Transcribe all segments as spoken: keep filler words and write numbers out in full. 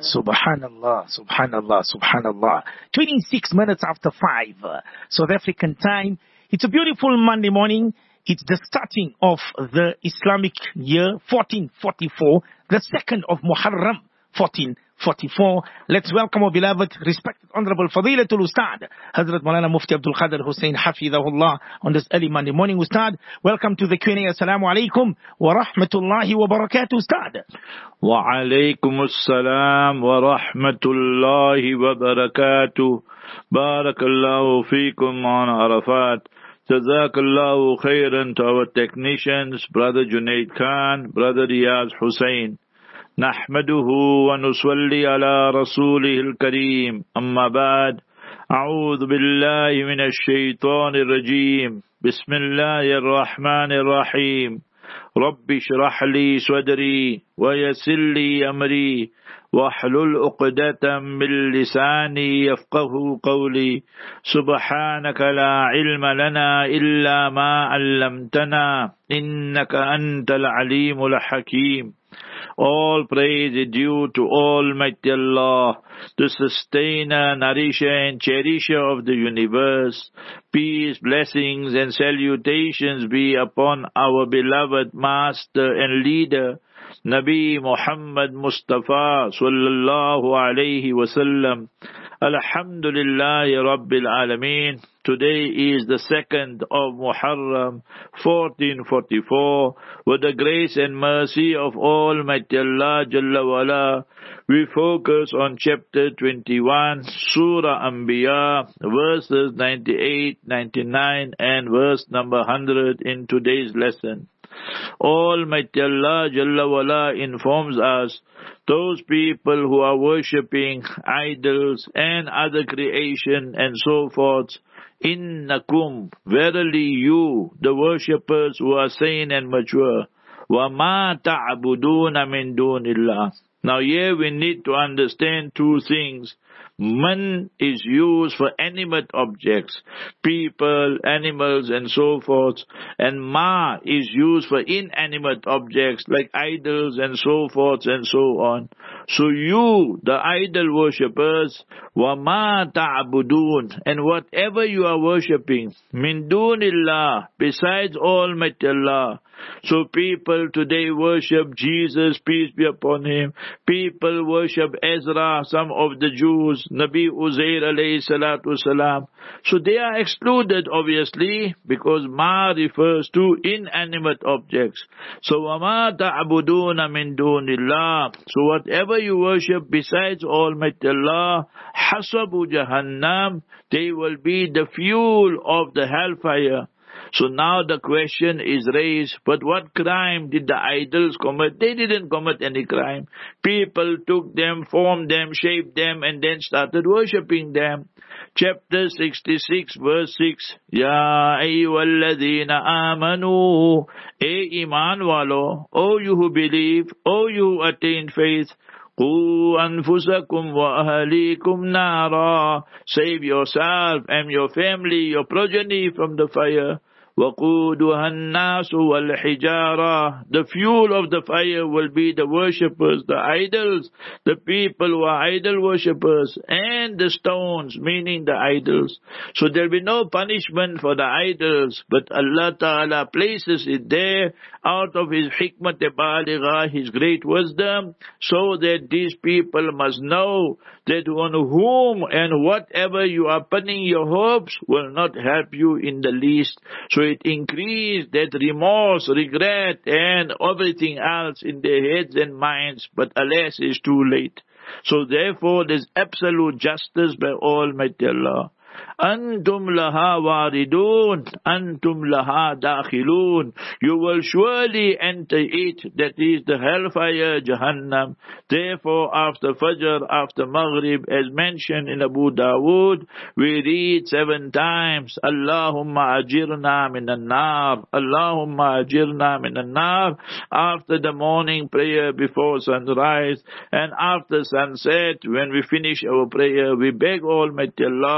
Subhanallah, Subhanallah, Subhanallah. twenty-six minutes after five, uh, South African time. It's a beautiful Monday morning. It's the starting of the Islamic year fourteen forty-four, the second of Muharram fourteen forty-four. Let's welcome our beloved, respected, honorable Fadilatul Ustad, Hazrat Maulana Mufti Abdul Qadir Hussain Hafidahullah, on this early Monday morning. Ustad, welcome to the Q and A. Assalamu alaikum wa rahmatullahi wa barakatuh, Ustad. Wa alaikum assalam wa rahmatullahi wa barakatuh. Barakallahu feekum on Arafat. Jazakallahu khairan to our technicians, Brother Junaid Khan, Brother Riyaz Hussain. نحمده ونصلي على رسوله الكريم أما بعد أعوذ بالله من الشيطان الرجيم بسم الله الرحمن الرحيم رب اشرح لي صدري ويسر لي أمري واحلل عقدة من لساني يفقه قولي سبحانك لا علم لنا إلا ما علمتنا إنك أنت العليم الحكيم. All praise is due to Almighty Allah, the sustainer, nourisher and cherisher of the universe. Peace, blessings and salutations be upon our beloved master and leader, Nabi Muhammad Mustafa sallallahu alayhi wasallam. Alhamdulillahi Rabbil Alameen. Today is the second of Muharram, fourteen forty-four. With the grace and mercy of Almighty Allah Jalla wala, we focus on chapter twenty-one, Surah Anbiya, verses ninety-eight, ninety-nine and verse number one hundred in today's lesson. Almighty Allah Jalla wala informs us, those people who are worshipping idols and other creation and so forth, innakum, verily you, the worshippers who are sane and mature, wa ma ta'buduna min dunillah. Now here we need to understand two things. Man is used for animate objects, people, animals and so forth. And ma is used for inanimate objects like idols and so forth and so on. So you, the idol worshippers, wa ma ta'budun, and whatever you are worshipping, min dunillah, besides Almighty Allah. So people today worship Jesus, peace be upon him. People worship Ezra, some of the Jews, Nabi Uzair alayhi salatu salam. So they are excluded obviously because ma refers to inanimate objects. So وَمَا تَعْبُدُونَ مِن دُونِ اللَّهِ. So whatever you worship besides Almighty Allah, حَسَبُ جَهَنَّمْ, they will be the fuel of the hellfire. So now the question is raised, but what crime did the idols commit? They didn't commit any crime. People took them, formed them, shaped them, and then started worshipping them. Chapter sixty-six, verse six. Ya ayyuhalladhina amanu, E iman walo, O you who believe, O you who attained faith, قُوا أَنفُسَكُمْ وَأَهْلِيكُمْ نَارًا. Save yourself and your family, your progeny from the fire. وَقُودُهَا النَّاسُ وَالْحِجَارَةُ. The fuel of the fire will be the worshippers, the idols, the people who are idol worshippers, and the stones, meaning the idols. So there will be no punishment for the idols, but Allah Ta'ala places it there out of His hikmat baligha, His great wisdom, so that these people must know that on whom and whatever you are putting your hopes will not help you in the least. So it increased that remorse, regret and everything else in their heads and minds, but alas, it's too late. So therefore there's absolute justice by Almighty Allah. Antum laha waridun, antum laha dakhilun. You will surely enter it, that is the hellfire, Jahannam. Therefore, after Fajr, after Maghrib, as mentioned in Abu Dawood, we read seven times, Allahumma ajirna minan nar, Allahumma ajirna minan nar, after the morning prayer before sunrise, and after sunset, when we finish our prayer, we beg Almighty Allah,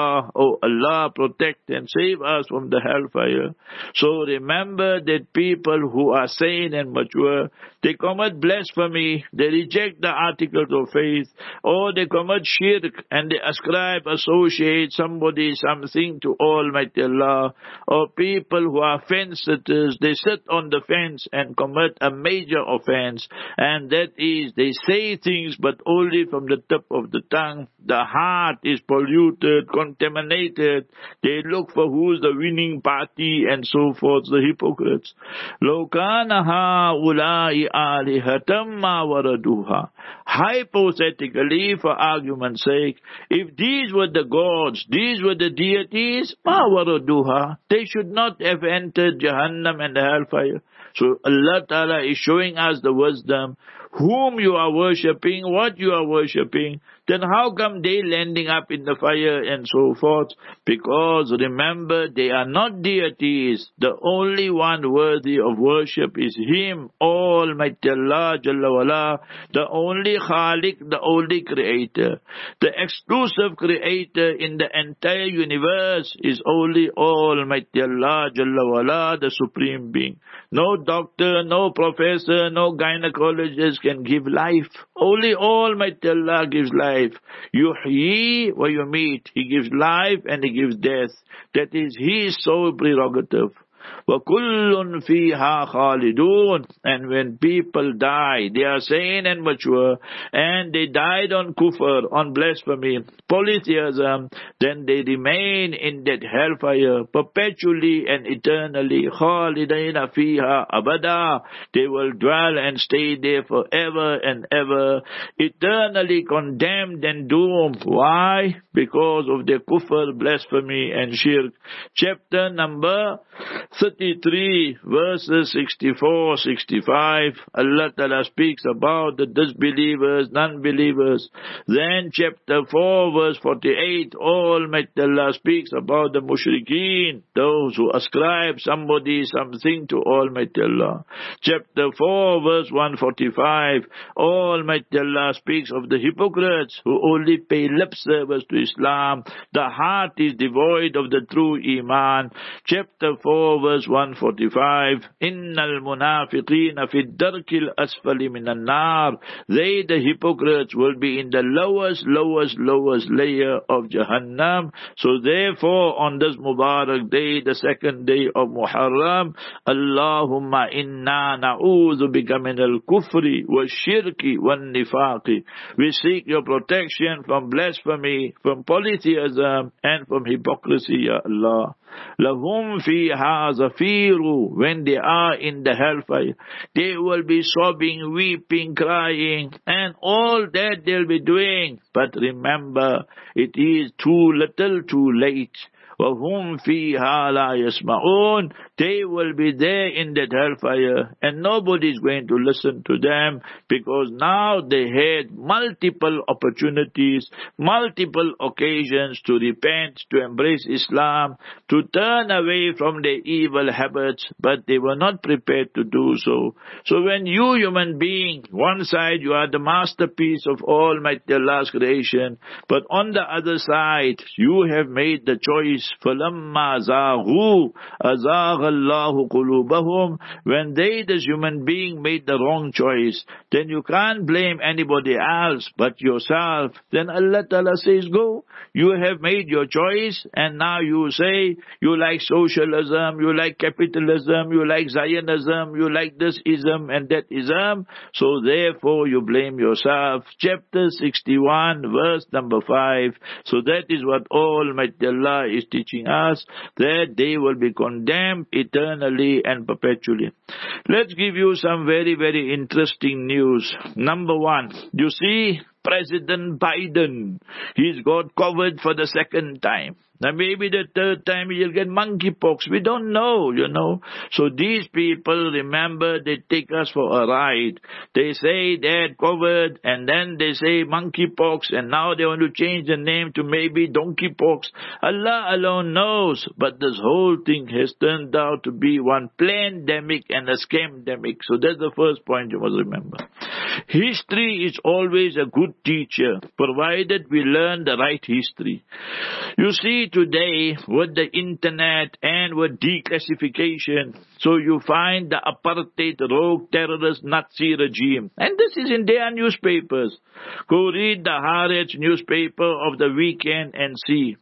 Oh Allah, protect and save us from the hellfire. So remember that people who are sane and mature, they commit blasphemy, they reject the articles of faith, or they commit shirk and they ascribe, associate somebody, something to Almighty Allah. Or people who are fence sitters, they sit on the fence and commit a major offense, and that is they say things but only from the tip of the tongue. The heart is polluted, contaminated. They look for who's the winning party and so forth, the hypocrites. لو كان هؤلاء آلهة ما وردوها. Hypothetically, for argument's sake, if these were the gods, these were the deities, ما وردوها, they should not have entered Jahannam and the hellfire. So Allah Ta'ala is showing us the wisdom. Whom you are worshipping, what you are worshipping, then how come they landing up in the fire and so forth? Because remember, they are not deities. The only one worthy of worship is Him, Almighty Allah Jalla wala, the only Khaliq, the only Creator. The exclusive Creator in the entire universe is only Almighty Allah Jalla wala, the Supreme Being. No doctor, no professor, no gynecologist can give life. Only Almighty Allah gives life. Yuhyi wa yumit. He gives life and He gives death. That is His sole prerogative. وَكُلٌّ فِيهَا خَالِدُونَ. And when people die, they are sane and mature, and they died on kufr, on blasphemy, polytheism, then they remain in that hellfire perpetually and eternally. خَالِدَيْنَ فِيهَا أَبَدًا. They will dwell and stay there forever and ever, eternally condemned and doomed. Why? Because of their kufr, blasphemy and shirk. Chapter number thirty-three, verses sixty-four, sixty-five, Allah Ta'ala speaks about the disbelievers, non-believers. Then chapter four, verse forty-eight, Almighty Allah speaks about the mushrikeen, those who ascribe somebody, something to Almighty Allah. Chapter four, verse one forty-five, Almighty Allah speaks of the hypocrites who only pay lip service to Islam. The heart is devoid of the true Iman. Chapter four, verse one forty-five, Innal munafiqina fi darkil asfali minan nar. They, the hypocrites, will be in the lowest, lowest, lowest layer of Jahannam. So therefore, on this Mubarak day, the second day of Muharram, Allahumma inna na'udhu bika min al-kufri wa shirki wa nifaqi. We seek your protection from blasphemy, from polytheism, and from hypocrisy, Ya Allah. Lahum fiha zafiru. When they are in the hellfire, they will be sobbing, weeping, crying, and all that they'll be doing. But remember, it is too little, too late. وَهُمْ فِيهَا لَا يَسْمَعُونَ. They will be there in that hellfire, and nobody is going to listen to them, because now they had multiple opportunities, multiple occasions to repent, to embrace Islam, to turn away from their evil habits, but they were not prepared to do so. So when you, human being, one side you are the masterpiece of Almighty Allah's creation, but on the other side you have made the choice. فَلَمَّا زَاغُوا أَزَاغَ اللَّهُ قُلُوبَهُمْ. When they, this human being, made the wrong choice, then you can't blame anybody else but yourself. Then Allah Ta'ala says, go. You have made your choice, and now you say you like socialism, you like capitalism, you like Zionism, you like this ism and that ism. So therefore you blame yourself. Chapter sixty-one, verse number five. So that is what Almighty Allah is teaching us, that they will be condemned eternally and perpetually. Let's give you some very, very interesting news. Number one, you see, President Biden, he's got COVID for the second time. Now maybe the third time he'll get monkeypox. We don't know, you know. So these people, remember, they take us for a ride. They say they had COVID, and then they say monkeypox, and now they want to change the name to maybe donkeypox. Allah alone knows. But this whole thing has turned out to be one plandemic and a scamdemic. So that's the first point you must remember. History is always a good teacher, provided we learn the right history. You see, today with the internet and with declassification, so you find the apartheid, rogue, terrorist, Nazi regime. And this is in their newspapers. Go read the Haaretz newspaper of the weekend and see.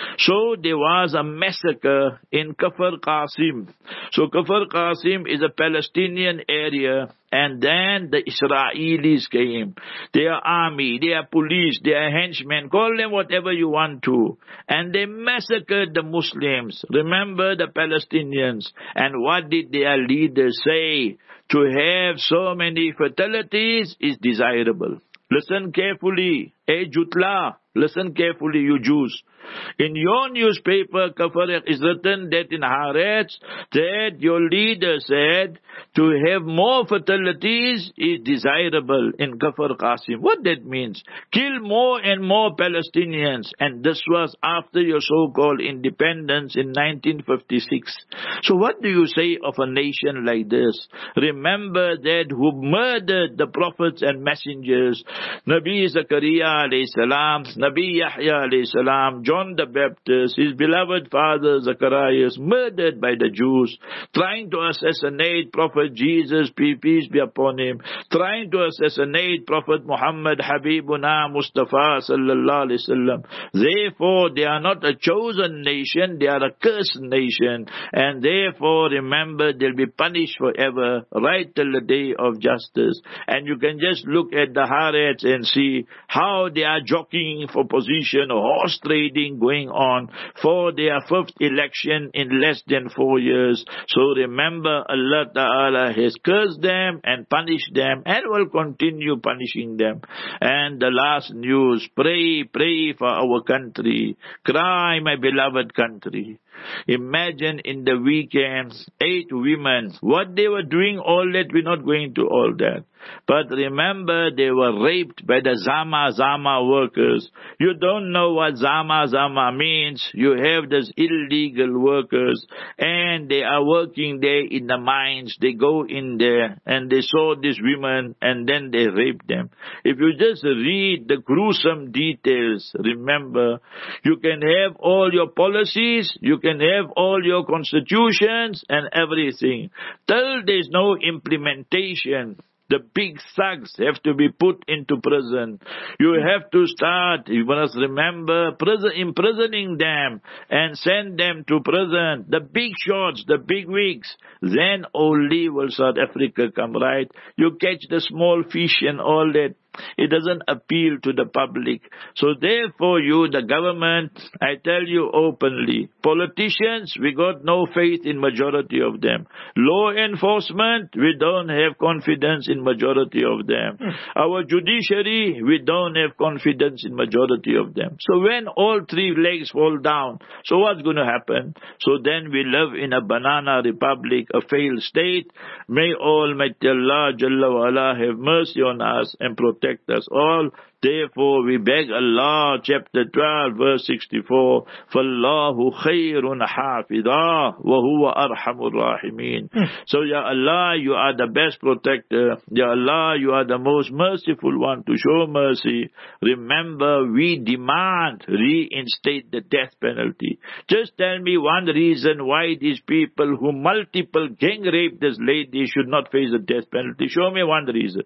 So there was a massacre in Kafr Qasim. So Kafr Qasim is a Palestinian area, and then the Israelis came. Their army, their police, their henchmen, call them whatever you want to. And they massacred the Muslims. Remember the Palestinians. And what did their leaders say? To have so many fatalities is desirable. Listen carefully. Hey Jutla, listen carefully, you Jews. In your newspaper, Kafar, is written that in Haaretz, that your leader said to have more fatalities is desirable in Kafar Qasim. What that means? Kill more and more Palestinians. And this was after your so-called independence in nineteen fifty-six. So what do you say of a nation like this? Remember that who murdered the prophets and messengers, Nabi Zakaria alayhi salam, Nabi Yahya alayhi salam, John the Baptist, his beloved father Zacharias, murdered by the Jews, trying to assassinate Prophet Jesus, peace be upon him, trying to assassinate Prophet Muhammad Habibuna Mustafa sallallahu alaihi wasallam. Therefore, they are not a chosen nation, they are a cursed nation, and therefore, remember, they'll be punished forever, right till the day of justice. And you can just look at the Haaretz and see how they are jockeying for position, horse trading going on for their fifth election in less than four years. So remember, Allah Ta'ala has cursed them and punished them and will continue punishing them. And the last news, pray, pray for our country. Cry, my beloved country. Imagine in the weekends, eight women, what they were doing, all that, we're not going to all that. But remember, they were raped by the Zama Zama workers. You don't know what Zama Zama means. You have these illegal workers, and they are working there in the mines. They go in there, and they saw these women, and then they rape them. If you just read the gruesome details, remember, you can have all your policies, you can have all your constitutions and everything. Till there's no implementation, the big thugs have to be put into prison. You have to start, you must remember, prison, imprisoning them and send them to prison. The big shots, the big wigs. Then only will South Africa come right. You catch the small fish and all that. It doesn't appeal to the public. So therefore you, the government, I tell you openly, politicians, we got no faith in majority of them. Law enforcement, we don't have confidence in majority of them. Mm. Our judiciary, we don't have confidence in majority of them. So when all three legs fall down, so what's going to happen? So then we live in a banana republic, a failed state. May Almighty Allah Jalla wa Ala have mercy on us and protect us all. Therefore, we beg Allah, chapter twelve, verse sixty-four, فَاللَّهُ خَيْرٌ حَافِظًا وَهُوَ أَرْحَمُ الرَّاحِمِينَ. So, Ya Allah, you are the best protector. Ya Allah, you are the most merciful one to show mercy. Remember, we demand reinstate the death penalty. Just tell me one reason why these people who multiple gang rape this lady should not face the death penalty. Show me one reason.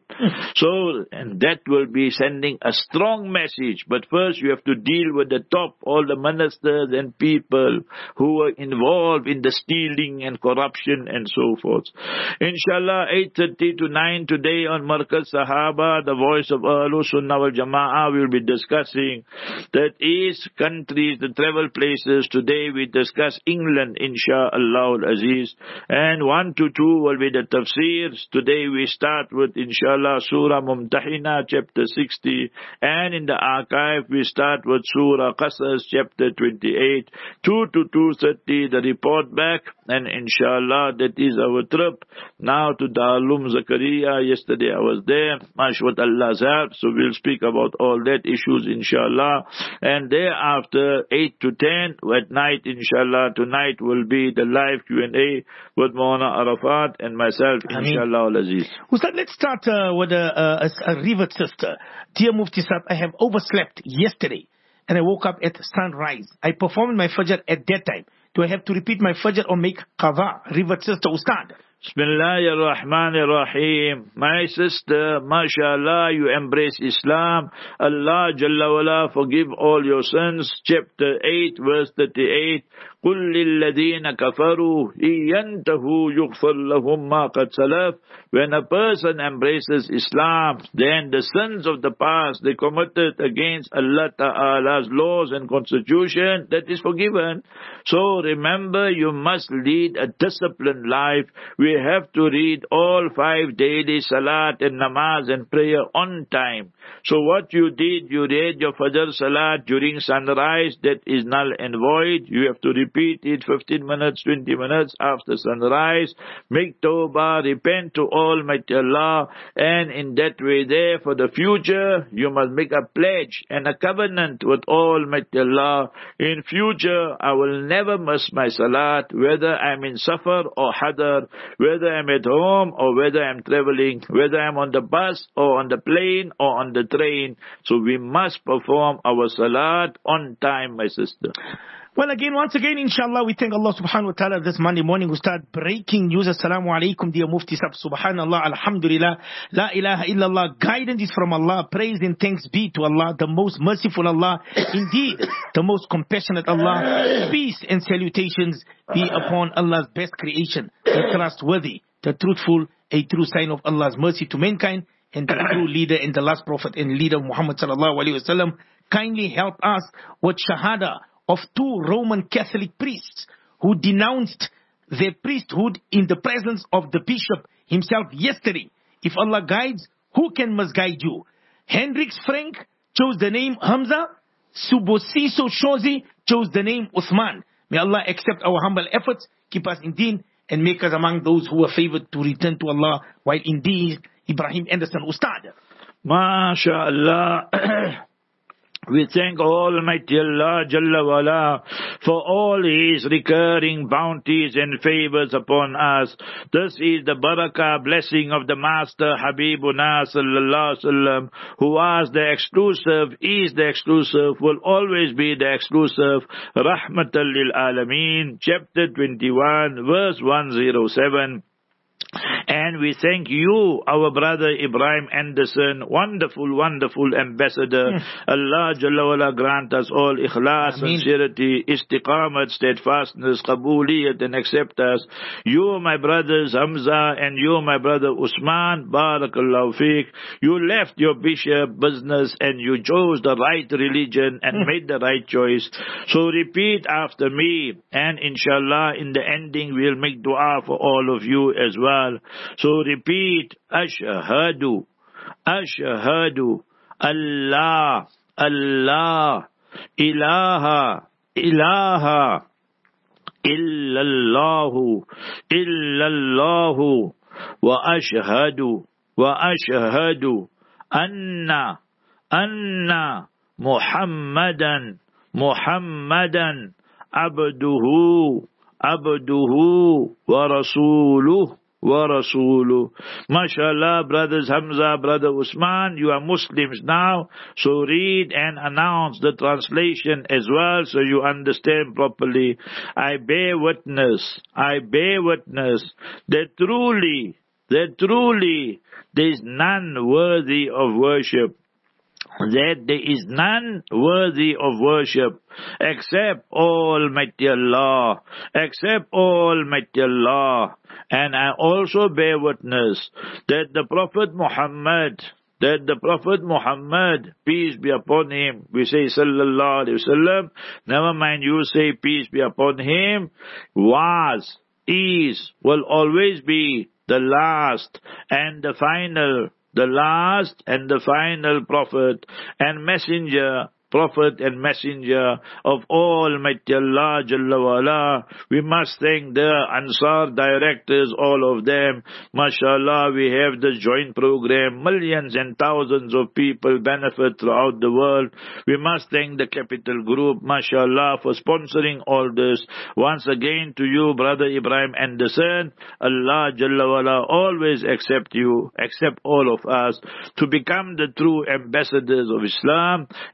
So, and that will be sending a strong message. But first you have to deal with the top, all the ministers and people who were involved in the stealing and corruption and so forth. Inshallah, eight thirty to nine today on Markaz Sahaba, the voice of Ahlul Sunnah wal Jama'ah, we will be discussing that is countries, the travel places. Today we discuss England, Insha'Allah al-Aziz. And one to two will be the tafsirs. Today we start with, Inshallah, Surah Mumtahina, chapter sixty. And in the archive, we start with Surah Qasas, chapter twenty-eight, two to two thirty, the report back. And inshallah, that is our trip now to Darul Zakaria. Yesterday I was there, Mashwat Allah's help. So we'll speak about all that issues, inshallah. And thereafter, eight to ten, at night, inshallah, tonight will be the live Q and A with Maulana Arafat and myself, inshallah al-Aziz. Ustad, let's start uh, with a, a, a revert sister. Dear Mufti Sahib, I have overslept yesterday and I woke up at sunrise. I performed my Fajr at that time. Do I have to repeat my Fajr or make qadha? Revert sister Ustad. Bismillahir Rahmanir Rahim. My sister, mashallah, you embrace Islam. Allah Jalla wala forgive all your sins. Chapter eight, verse thirty-eight. قُلْ لِلَّذِينَ كَفَرُوا إِيَّنْتَهُوا يُغْفَرْ لَهُمْ مَا قَدْ سَلَفَ. When a person embraces Islam, then the sins of the past they committed against Allah Ta'ala's laws and constitution, that is forgiven. So remember, you must lead a disciplined life. We have to read all five daily salat and namaz and prayer on time. So what you did, you read your Fajr salat during sunrise, that is null and void. You have to repeat it fifteen minutes, twenty minutes after sunrise. Make tawbah, repent to Almighty Allah, and in that way there, for the future, you must make a pledge and a covenant with Almighty Allah. In future, I will never miss my salat, whether I'm in safar or hadar, whether I'm at home or whether I'm traveling, whether I'm on the bus or on the plane or on the train. So we must perform our salat on time, my sister. Well, again, once again, inshallah, we thank Allah subhanahu wa ta'ala this Monday morning. We start breaking news. Assalamu alaikum, dear Mufti Sab. Subhanallah, alhamdulillah, la ilaha illallah. Guidance is from Allah. Praise and thanks be to Allah, the most merciful Allah. Indeed, the most compassionate Allah. Peace and salutations be upon Allah's best creation, the trustworthy, the truthful, a true sign of Allah's mercy to mankind, and the true leader and the last prophet and leader Muhammad sallallahu alaihi wasallam. Kindly help us with shahada of two Roman Catholic priests who denounced their priesthood in the presence of the bishop himself yesterday. If Allah guides, who can misguide you? Hendrix Frank chose the name Hamza. Subosiso Shozi chose the name Uthman. May Allah accept our humble efforts, keep us in deen, and make us among those who are favored to return to Allah, while indeed Ibrahim Anderson Ustad. MashaAllah. We thank Almighty Allah Jalla wala for all His recurring bounties and favors upon us. This is the barakah blessing of the Master Habibuna Sallallahu Alaihi Wasallam, who was the exclusive, is the exclusive, will always be the exclusive. Rahmatan lil Alameen, chapter twenty-one, verse one oh seven. And we thank you, our brother Ibrahim Anderson, wonderful, wonderful ambassador. Mm. Allah Jalla wala grant us all ikhlas, Ameen. Sincerity, istiqamat, steadfastness, qabuliyat, and accept us. You, my brothers Hamza, and you, my brother Usman, barakallahu fiqh. You left your bishop business and you chose the right religion and mm. made the right choice. So repeat after me, and inshallah in the ending we'll make dua for all of you as well. So repeat, Ashhadu, Ashhadu, Allah, Allah, Ilaha, Ilaha, Illallahu, Illallahu, wa Ashhadu, wa Ashhadu, Anna, Anna, Muhammadan, Muhammadan, Abduhu, Abduhu, wa Rasuluh. Wa Rasuluh. MashaAllah, brothers Hamza, brother Usman, you are Muslims now, so read and announce the translation as well so you understand properly. I bear witness, I bear witness that truly, that truly there is none worthy of worship, that there is none worthy of worship except Almighty Allah, except Almighty Allah. And I also bear witness that the Prophet Muhammad, that the Prophet Muhammad, peace be upon him, we say sallallahu alaihi wasallam, never mind you say peace be upon him, was, is, will always be the last and the final, the last and the final prophet and messenger, prophet and messenger of Almighty Allah Jalla wala. We must thank the Ansar directors, all of them. MashaAllah, we have the joint program. Millions and thousands of people benefit throughout the world. We must thank the Capital Group, MashaAllah, for sponsoring all this. Once again to you, brother Ibrahim Anderson, Allah Jalla wala always accept you, accept all of us to become the true ambassadors of Islam. Inshallah,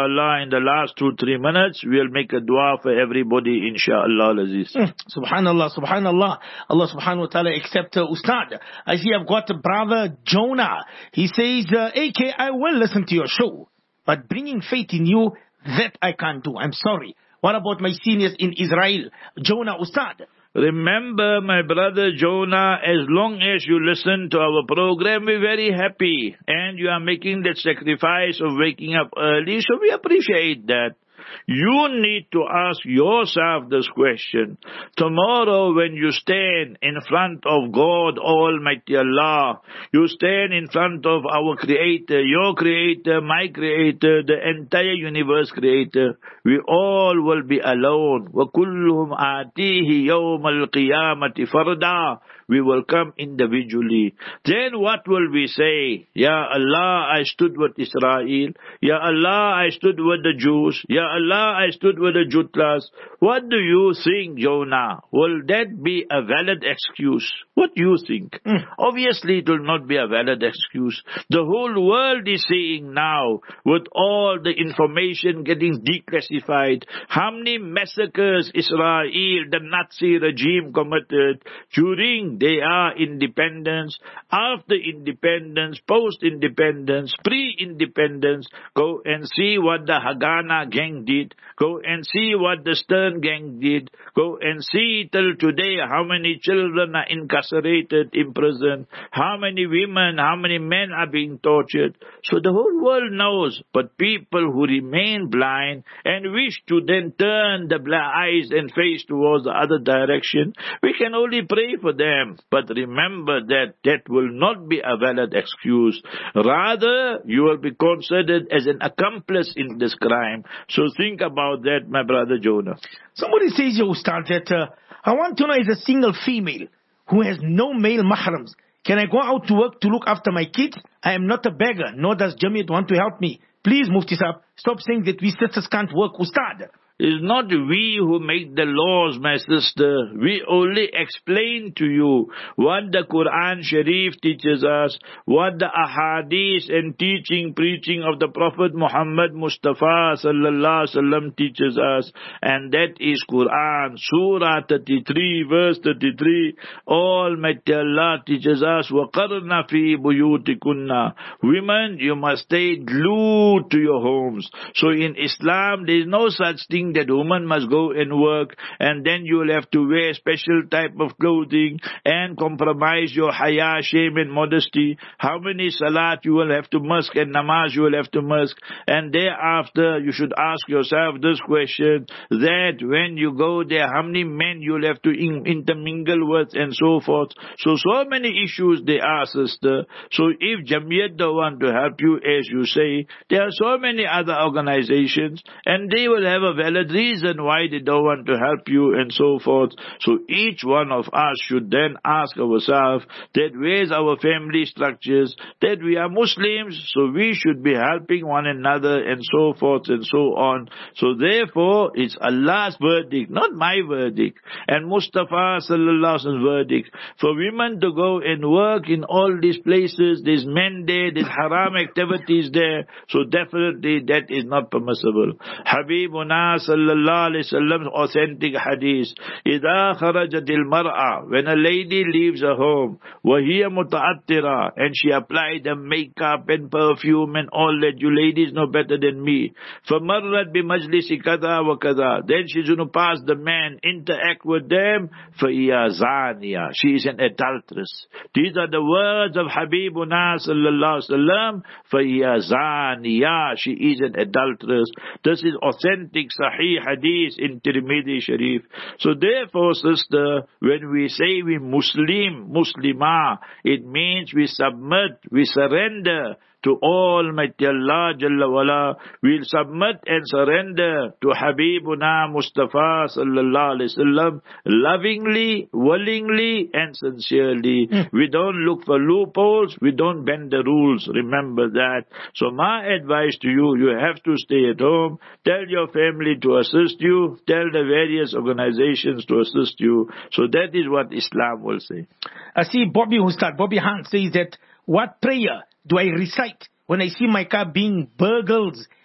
inshallah, in the last two, three minutes, we'll make a dua for everybody, inshallah, Aziz. Mm, subhanallah, subhanallah. Allah subhanahu wa ta'ala accept uh, Ustad. I see I've got a brother, Jonah. He says, uh, A K, I will listen to your show, but bringing faith in you, that I can't do. I'm sorry. What about my seniors in Israel? Jonah, Ustad. Remember, my brother Jonah, as long as you listen to our program, we're very happy. And you are making that sacrifice of waking up early, so we appreciate that. You need to ask yourself this question. Tomorrow when you stand in front of God Almighty Allah, you stand in front of our Creator, your Creator, my Creator, the entire universe Creator, we all will be alone. وَكُلُّهُمْ آتِيهِ يَوْمَ الْقِيَامَةِ فَرْدًا. We will come individually. Then what will we say? Ya Allah, I stood with Israel. Ya Allah, I stood with the Jews. Ya Allah, I stood with the Jutlas. What do you think, Jonah? Will that be a valid excuse? What do you think? Mm. Obviously, it will not be a valid excuse. The whole world is saying now, with all the information getting declassified, how many massacres Israel, the Nazi regime committed during their independence, after independence, post-independence, pre-independence. Go and see what the Haganah gang did. Go and see what the Stern gang did. Go and see till today how many children are incarcerated in prison, how many women, how many men are being tortured. So the whole world knows, but people who remain blind and wish to then turn the blind eyes and face towards the other direction, we can only pray for them. But remember that that will not be a valid excuse. Rather, you will be considered as an accomplice in this crime. So think about that, my brother Jonah. Somebody says, yo, Ustad, that uh, I want to know, as a single female who has no male mahrams, can I go out to work to look after my kids? I am not a beggar, nor does Jamiat want to help me. Please, Mufti Sahab, stop saying that we sisters can't work, Ustad. It's not we who make the laws, my sister. We only explain to you what the Quran Sharif teaches us, what the ahadith and teaching, preaching of the Prophet Muhammad Mustafa sallallahu alaihi wasallam teaches us. And that is Quran, Surah thirty-three, verse thirty-three. Almighty Allah teaches us, وَقَرْنَ فِي بُيُوتِكُنَّ. Women, you must stay glued to your homes. So in Islam, there is no such thing that woman must go and work, and then you will have to wear special type of clothing and compromise your haya, shame and modesty. How many salat you will have to musk and namaz you will have to musk. And thereafter you should ask yourself this question, that when you go there, how many men you will have to in- intermingle with and so forth. So, so many issues they are, sister. So if Jamiyat don't want to help you, as you say, there are so many other organizations, and they will have a valid reason why they don't want to help you and so forth. So each one of us should then ask ourselves that where's our family structures, that we are Muslims, so we should be helping one another and so forth and so on. So therefore, it's Allah's verdict, not my verdict, and Mustafa sallallahu alaihi wasallam's verdict. For women to go and work in all these places, there's men there, there's haram activities there, so definitely that is not permissible. Habibuna sallallahu alayhi wasallam's authentic hadith, إِذَا خَرَجَتِ الْمَرْأَةِ, when a lady leaves her home, وَهِيَ مُتَعَطِّرَةً, and she applied the makeup and perfume and all that, you ladies know better than me. فَمَرَّتْ بِمَجْلِسِ كَذَا وَكَذَا, then she's going to pass the man, interact with them, فَإِيَا زَانِيَةٌ, she is an adulteress. These are the words of Habibuna sallallahu alayhi wasallam, فَإِيَا زَانِيَةٌ, she is an adulteress. This is authentic Sahih Hadith in Tirmidhi Sharif. So therefore, sister, when we say we Muslim, Muslimah, it means we submit, we surrender to Almighty Allah Jalla wala. We'll submit and surrender to Habibuna Mustafa sallallahu alaihi wasallam lovingly, willingly and sincerely. Mm. We don't look for loopholes, we don't bend the rules. Remember that. So my advice to you, you have to stay at home. Tell your family to assist you. Tell the various organizations to assist you. So that is what Islam will say. I see Bobby Ustad, Bobby Hunt says that, what prayer do I recite when I see my car being burgled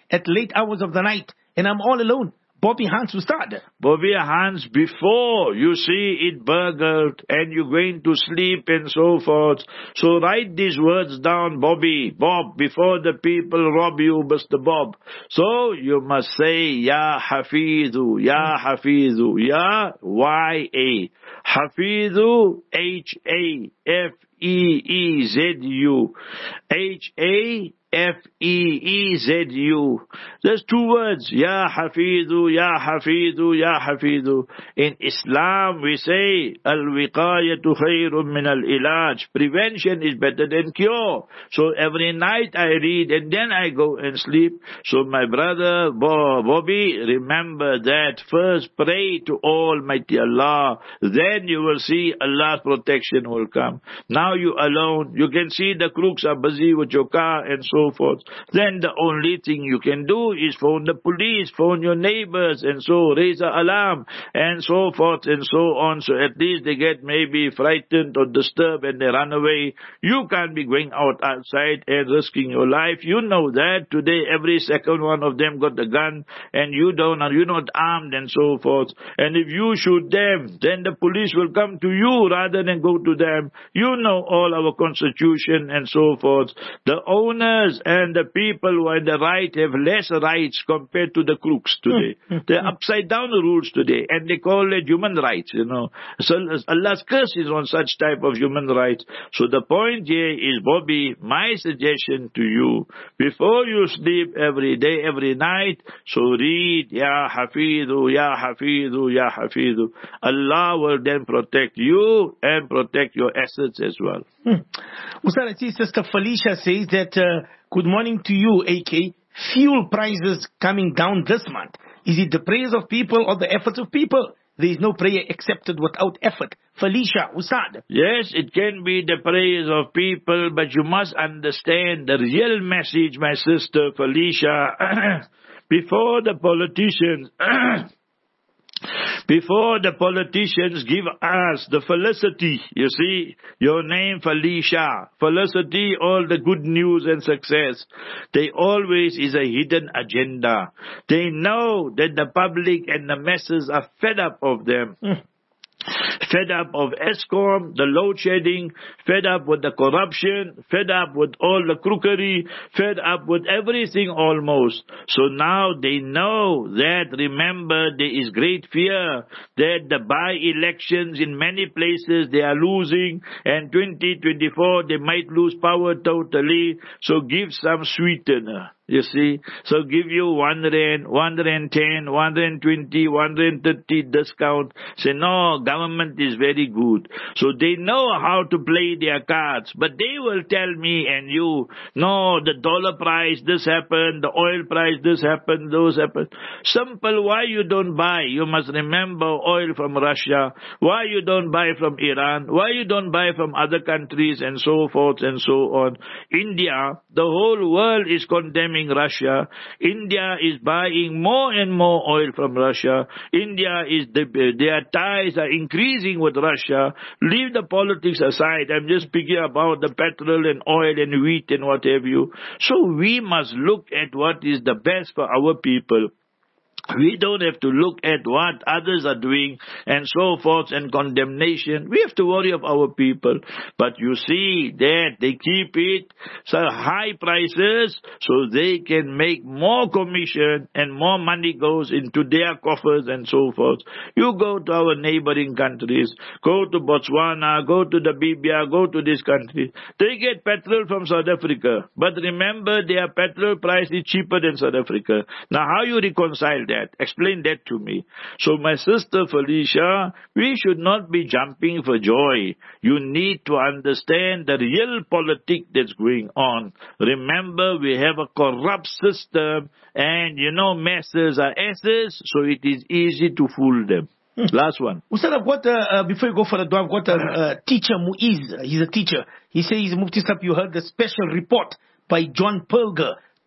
at late hours of the night and I'm all alone. Bobby Hans Ustad. Bobby Hans, before you see it burgled and you're going to sleep and so forth. So write these words down, Bobby, Bob, before the people rob you, Mister Bob. So you must say, Ya Hafizu, Ya Hafizu, Ya Y A. Hafizu, H A F E E Z U. H A F E E Z U. There's two words. Ya Hafizu, Ya Hafizu, Ya Hafizu. In Islam we say, Al-wiqayatu khayrun min al-ilaj. Prevention is better than cure. So every night I read and then I go and sleep. So my brother Bobby, remember that. First pray to Almighty Allah. Then you will see Allah's protection will come. Now you alone, you can see the crooks are busy with your car and so forth. Then the only thing you can do is phone the police, phone your neighbors and so raise an alarm and so forth and so on. So at least they get maybe frightened or disturbed and they run away. You can't be going out outside and risking your life. You know that today every second one of them got a gun and you don't, and you're not armed and so forth. And if you shoot them, then the police will come to you rather than go to them. You know all our constitution and so forth. The owners and the people who are in the right have less rights compared to the crooks today. They're upside down the rules today and they call it human rights, you know. So Allah's curse is on such type of human rights. So the point here is, Bobby, my suggestion to you, before you sleep every day, every night, so read Ya Hafizu, Ya Hafizu, Ya Hafizu. Allah will then protect you and protect your assets as well. Hmm. Ustad, I see Sister Felicia says that, uh, good morning to you, A K. Fuel prices coming down this month. Is it the prayers of people or the efforts of people? There is no prayer accepted without effort. Felicia, Ustad. Yes, it can be the prayers of people, but you must understand the real message, my sister Felicia. Before the politicians... Before the politicians give us the felicity, you see, your name Felicia, felicity, all the good news and success, they always is a hidden agenda. They know that the public and the masses are fed up of them. Mm. Fed up of ESCOM, the load shedding, fed up with the corruption, fed up with all the crookery, fed up with everything almost. So now they know that, remember, there is great fear that the by-elections in many places they are losing, and twenty twenty-four they might lose power totally, so give some sweetener. You see, so give you one rand, one rand ten, one rand twenty, one rand thirty discount. Say, no, government is very good. So they know how to play their cards. But they will tell me and you, no, the dollar price, this happened, the oil price, this happened, those happened. Simple, why you don't buy? You must remember oil from Russia. Why you don't buy from Iran? Why you don't buy from other countries and so forth and so on? India, the whole world is condemning Russia. India is buying more and more oil from Russia. India is, the, their ties are increasing with Russia. Leave the politics aside. I'm just speaking about the petrol and oil and wheat and what have you. So we must look at what is the best for our people. We don't have to look at what others are doing and so forth and condemnation. We have to worry of our people. But you see that they keep it so high prices so they can make more commission and more money goes into their coffers and so forth. You go to our neighboring countries, go to Botswana, go to Namibia, go to this country. They get petrol from South Africa. But remember, their petrol price is cheaper than South Africa. Now how you reconcile that? Explain that to me. So my sister Felicia, we should not be jumping for joy. You need to understand the real politics that's going on. Remember, we have a corrupt system and you know masses are asses, so it is easy to fool them. Hmm. Last one. Ustad, I've got, uh, uh, before you go for the dua, I've got a uh, teacher, Muiz. He's a teacher. He says, Mufti Sahib, you heard the special report by John Perger.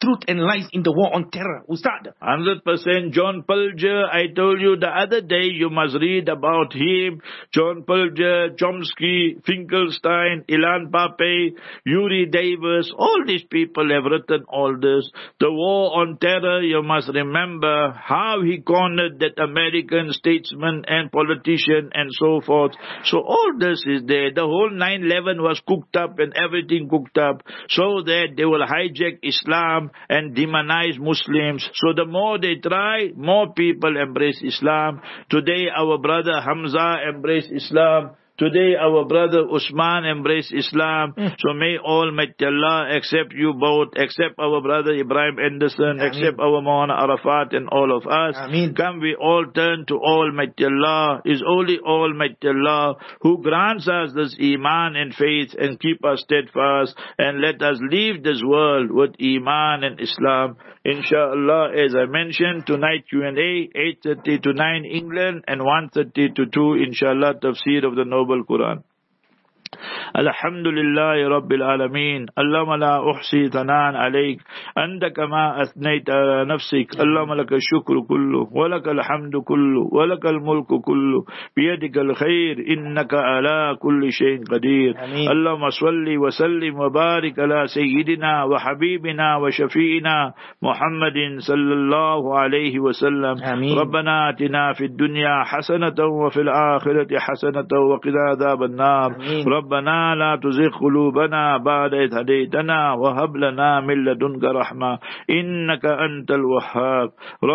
truth and lies in the war on terror. Ustad. one hundred percent. John Pilger, I told you the other day, you must read about him. John Pilger, Chomsky, Finkelstein, Ilan Pape, Yuri Davis, all these people have written all this. The war on terror, you must remember how he cornered that American statesman and politician and so forth. So all this is there. The whole nine eleven was cooked up and everything cooked up so that they will hijack Islam and demonize Muslims. So the more they try, more people embrace Islam. Today our brother Hamza embraced Islam. Today our brother Usman embraced Islam. Mm. So may Almighty Allah accept you both, accept our brother Ibrahim Anderson, Ameen. Accept our Maulana Arafat and all of us. Ameen. Come we all turn to Almighty Allah. Is only Almighty Allah who grants us this Iman and faith and keep us steadfast and let us leave this world with Iman and Islam. Inshallah, as I mentioned, tonight Q and A, eight thirty to nine England and one thirty to two, inshallah, tafsir of the Noble Quran. الحمد لله رب العالمين اللهم لا أحصي ثناء عليك أنت كما أثنيت على نفسك اللهم لك الشكر كله ولك الحمد كله ولك الملك كله بيدك الخير إنك على كل شيء قدير أمين. اللهم صل وسلم وبارك على سيدنا وحبيبنا وشفينا محمد صلى الله عليه وسلم أمين. ربنا آتنا في الدنيا حسنة وفي الآخرة حسنة وقنا عذاب النار أمين. ربنا لا تزغ قلوبنا بعد إذ هديتنا وهب لنا من لدنك رحمة إنك أنت الوهاب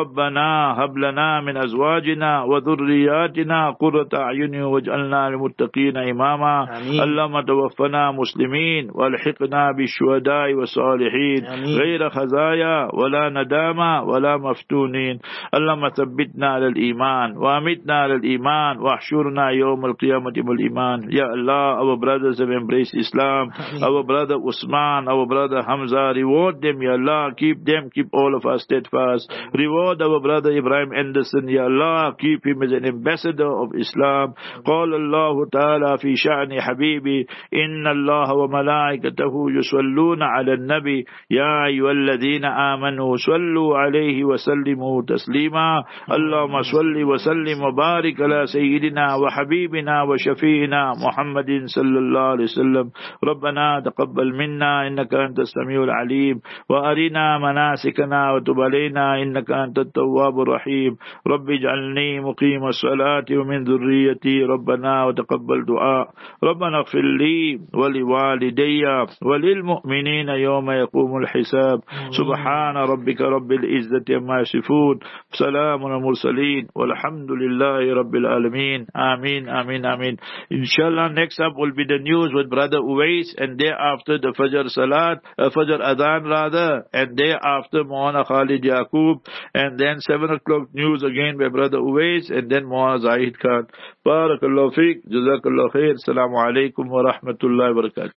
ربنا هب لنا من أزواجنا وذرياتنا قرة أعين واجعلنا للمتقين إماما اللهم توفنا مسلمين والحقنا بالشهداء والصالحين آمين. غير خزايا ولا ندامة ولا مفتونين اللهم ثبتنا على الإيمان وأمتنا على الإيمان واحشرنا يوم القيامة بالإيمان. يا الله, our brothers have embraced Islam. Ameen. Our brother Usman, our brother Hamza, reward them, Ya Allah. Keep them, keep all of us steadfast. Reward our brother Ibrahim Anderson, Ya Allah. Keep him as an ambassador of Islam. قال الله تعالى في شأن حبيبي إن الله وملائكته يصلون على النبي يا أيها الذين آمنوا صلوا عليه وسلموا تسليما. اللهم صل وسلم وبارك على سيدنا وحبيبنا وشفينا محمد صلى الله عليه وسلم. ربنا تقبل منا إنك أنت السميع العليم وأرنا مناسكنا وتب علينا إنك أنت التواب الرحيم. رب اجعلني مقيم الصلاة ومن ذريتي ربنا وتقبل دعاء. ربنا اغفر لي ولوالدي وللمؤمنين يوم يقوم الحساب. سبحان ربك رب العزة عما يصفون سلام على المرسلين والحمد لله رب العالمين. آمين آمين آمين. Inshallah, next up will be the news with Brother Uwais, and thereafter the Fajr Salat, uh, Fajr Adhan rather, and thereafter Maulana Khalid Yaqub, and then seven o'clock news again by Brother Uwais, and then Maulana Zahid Khan. Barakallahu feek, Jazakallahu khair, Assalamu alaikum wa rahmatullahi wa barakatuh.